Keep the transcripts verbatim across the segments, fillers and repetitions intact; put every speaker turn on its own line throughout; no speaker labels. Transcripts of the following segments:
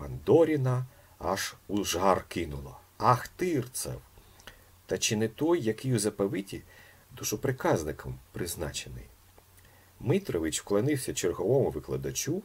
Фандоріна аж у жар кинуло. Ахтирцев! Та чи не той, який у заповіті душоприказником призначений? Митрович вклонився черговому викладачу,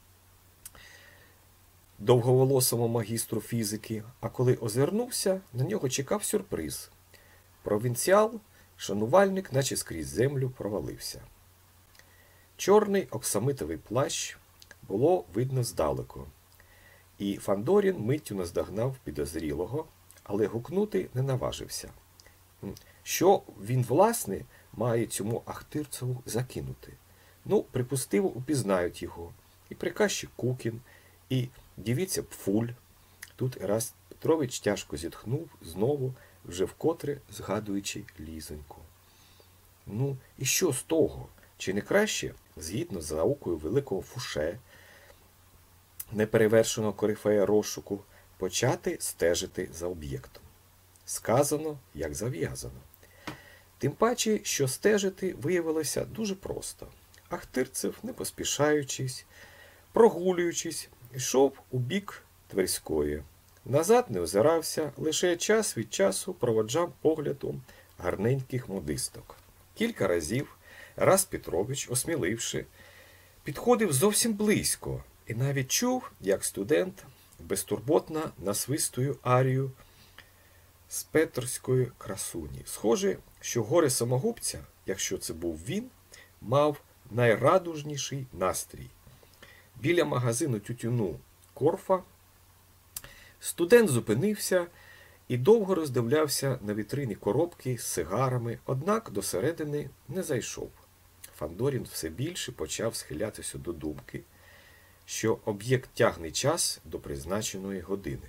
довговолосому магістру фізики, а коли озирнувся, на нього чекав сюрприз. Провінціал, шанувальник, наче скрізь землю, провалився. Чорний оксамитовий плащ було видно здалеку, і Фандорін миттю наздогнав підозрілого, але гукнути не наважився. Що він, власне, має цьому Ахтирцеву закинути? Ну, припустиво, упізнають його. І приказчик Кукін, і дівіця Пфуль. Тут Ераст Петрович тяжко зітхнув, знову, вже вкотре згадуючи Лізоньку. Ну, і що з того? Чи не краще, згідно з наукою великого Фуше, неперевершеного корифея розшуку, почати стежити за об'єктом? Сказано, як зав'язано. Тим паче, що стежити виявилося дуже просто. Ахтирцев, не поспішаючись, прогулюючись, йшов у бік Тверської. Назад не озирався, лише час від часу проводжав поглядом гарненьких модисток. Кілька разів Ераст Петрович, осміливши, підходив зовсім близько і навіть чув, як студент безтурботно насвистує арію з петерської красуні. Схоже, що горе самогубця, якщо це був він, мав найрадужніший настрій. Біля магазину тютюну Корфа студент зупинився і довго роздивлявся на вітрині коробки з сигарами, однак до середини не зайшов. Фандорін все більше почав схилятися до думки, що об'єкт тягне час до призначеної години.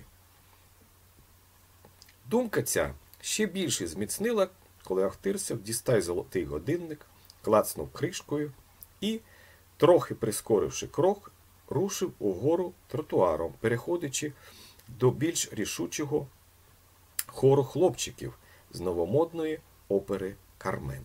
Думка ця ще більше зміцнила, коли Ахтирцев дістав золотий годинник, клацнув кришкою і, трохи прискоривши крок, рушив угору тротуаром, переходячи до більш рішучого хору хлопчиків з новомодної опери «Кармен».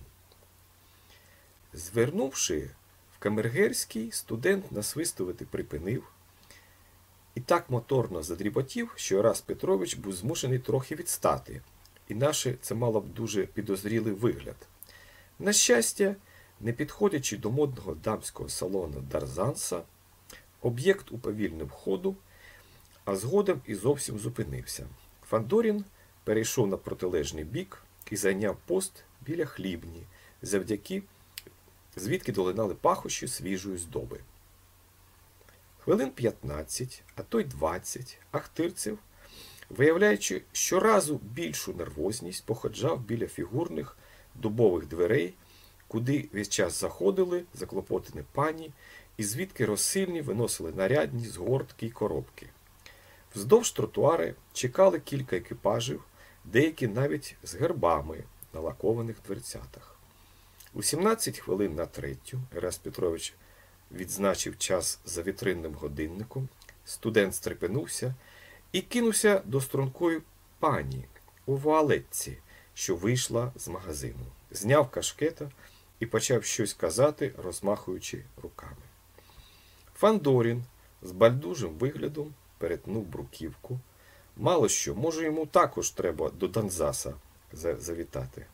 Звернувши в Камергерський, студент насвистувати припинив і так моторно задріботів, що Ераст Петрович був змушений трохи відстати, інакше це мало б дуже підозрілий вигляд. На щастя, не підходячи до модного дамського салону Дарзанса, об'єкт уповільнив ходу, а згодом і зовсім зупинився. Фандорін перейшов на протилежний бік і зайняв пост біля хлібні, завдяки звідки долинали пахощі свіжої здоби. Хвилин п'ятнадцять, а то й двадцять, Ахтирцев, виявляючи щоразу більшу нервозність, походжав біля фігурних дубових дверей, куди весь час заходили заклопотані пані, і звідки розсильні виносили нарядні згортки й коробки. Вздовж тротуари чекали кілька екіпажів, деякі навіть з гербами на лакованих дверцятах. У сімнадцять хвилин на третю Ераст Петрович відзначив час за вітринним годинником, студент стрепенувся і кинувся до стрункої пані у вуалетці, що вийшла з магазину. Зняв кашкета і почав щось казати, розмахуючи руками. Фандорін з байдужим виглядом перетнув бруківку. Мало що, може йому також треба до Донзаса завітати.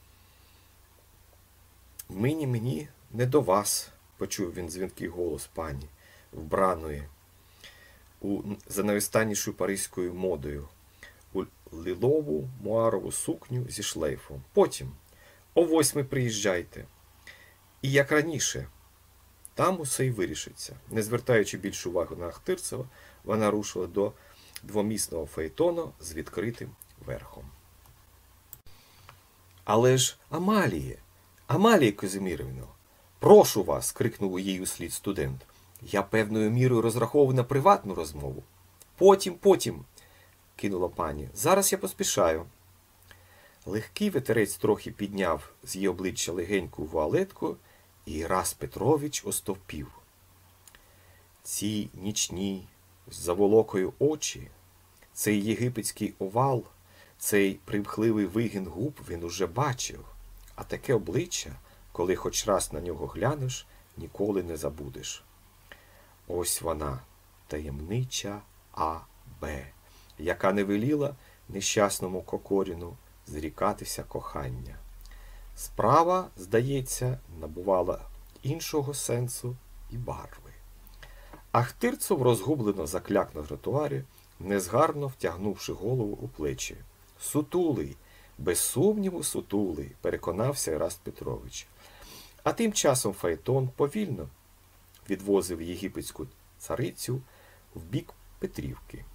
«Мені, мені, не до вас», – почув він дзвінкий голос пані, вбраної у занавистаннішою паризькою модою, у лилову муарову сукню зі шлейфом. «Потім, о восьмій приїжджайте. І як раніше, там усе й вирішиться». Не звертаючи більше уваги на Ахтирцева, вона рушила до двомісного фаетону з відкритим верхом. «Але ж, Амаліє, Амаліє Казимирівно, прошу вас!» – крикнув їй услід студент. «Я певною мірою розраховую на приватну розмову». «Потім, потім!» – кинула пані. «Зараз я поспішаю». Легкий ветерець трохи підняв з її обличчя легеньку вуалетку, і Ераст Петрович остовпів. Ці нічні з заволокою очі, цей єгипетський овал, цей примхливий вигін губ він уже бачив, а таке обличчя, коли хоч раз на нього глянеш, ніколи не забудеш. Ось вона, таємнича А Б, яка не веліла нещасному Кокоріну зрікатися кохання. Справа, здається, набувала іншого сенсу і барви. Ахтирцов розгублено закляк на тротуарі, незгарно втягнувши голову у плечі. Сутулий, без сумніву сутулий, переконався Eraст Петрович. А тим часом фаетон повільно відвозив єгипетську царицю в бік Петрівки.